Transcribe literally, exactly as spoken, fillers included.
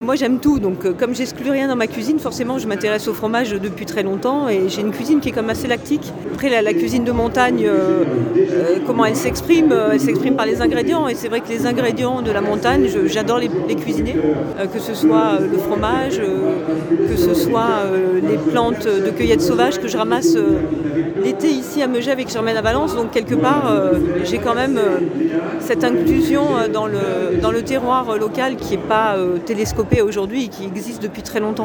Moi j'aime tout, donc euh, comme j'exclus rien dans ma cuisine, forcément je m'intéresse au fromage depuis très longtemps et j'ai une cuisine qui est quand même assez lactique. Après la, la cuisine de montagne, euh, euh, comment elle s'exprime euh, Elle s'exprime par les ingrédients et c'est vrai que les ingrédients de la montagne, je- j'adore les, les cuisiner, euh, que ce soit euh, le fromage, euh, que ce soit euh, les plantes de cueillette sauvage que je ramasse euh, l'été ici à Megève et que je ramène à Valence. Donc quelque part euh, j'ai quand même euh, cette inclusion euh, dans le, dans le terroir euh, local qui n'est pas euh, télescopé aujourd'hui et qui existe depuis très longtemps.